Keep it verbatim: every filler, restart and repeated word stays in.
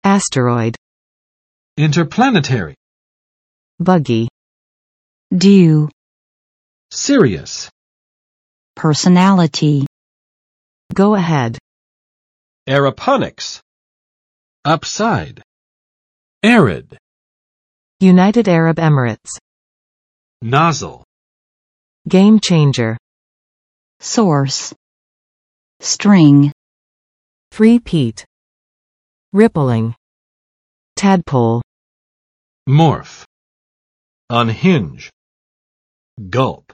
asteroid, interplanetary, buggy, due, serious, personality, go ahead, aeroponics, upside, arid, United Arab Emirates, nozzle, game changer, source, string, three-peat, rippling, tadpole, morph, unhinge, gulp.